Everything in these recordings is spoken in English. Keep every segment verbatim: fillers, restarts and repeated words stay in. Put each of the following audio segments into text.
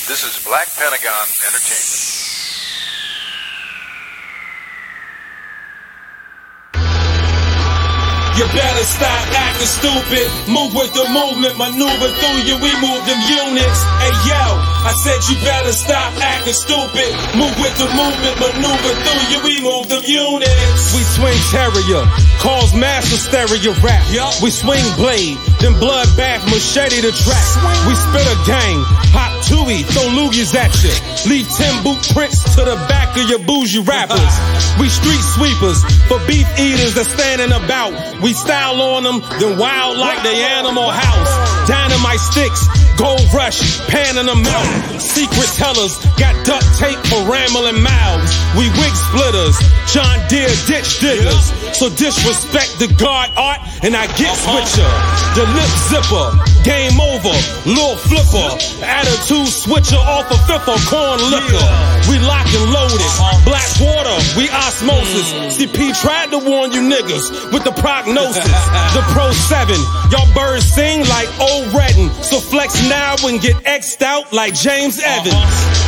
This is Black Pentagon Entertainment. You better stop acting stupid. Move with the movement, maneuver through you. We move them units. Hey yo, I said you better stop acting stupid. Move with the movement, maneuver through you. We move them units. We swing terrier, cause mass hysteria rap. Yep. We swing blade, then bloodbath machete to track. We spit a gang, hot tui, throw loogies at you. Leave ten boot prints to the back of your bougie rappers. We street sweepers for beef eaters that's standing about. We style on them, then wild like the Animal House. Dynamite sticks, gold rush, panning them out. Secret tellers, got duct tape for rambling mouths. We wig splitters, John Deere ditch diggers. So disrespect the guard art, and I get switcher. The lip zipper, game over, lil flipper. Attitude switcher off a fifth of corn liquor. We lock and loaded, black water, we osmosis. C P tried to warn you niggas with the prognosis. The Pro seven, y'all birds sing like old Redden. So flex now and get X'd out like James Evans.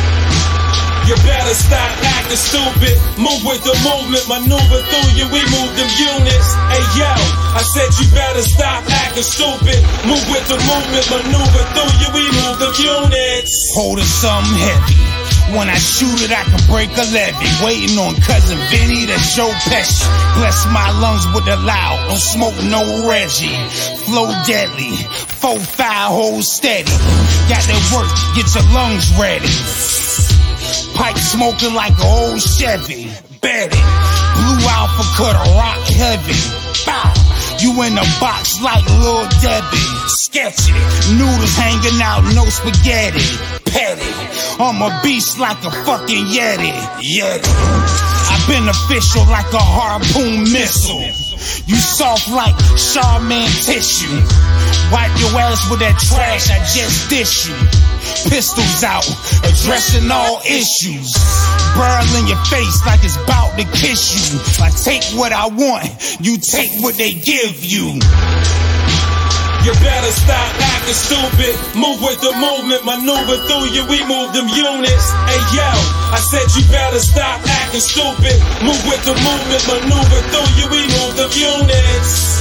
You better stop acting stupid. Move with the movement, maneuver through you. We move them units. Hey yo, I said you better stop acting stupid. Move with the movement, maneuver through you. We move them units. Holding something heavy. When I shoot it, I can break a levee. Waiting on cousin Vinny to show Pesci. Bless my lungs with the loud. Don't smoke no Reggie. Flow deadly. Four, five holes steady. Got that work, get your lungs ready. Pipe smoking like an old Chevy. Bet it. Blue alpha cut a rock heavy. Bow. You in a box like Lil Debbie. Sketch it. Noodles hanging out, no spaghetti. Petty. I'm a beast like a fucking Yeti. Yeti. I've been official like a harpoon missile. You soft like Charmin tissue. Wipe your ass with that trash I just dish you. Pistols out, addressing all issues. Burl in your face like it's about to kiss you. I take what I want, you take what they give you. You better stop acting stupid. Move with the movement, maneuver through you. We move them units. Hey yo, I said you better stop acting stupid. Move with the movement, maneuver through you. We move them units.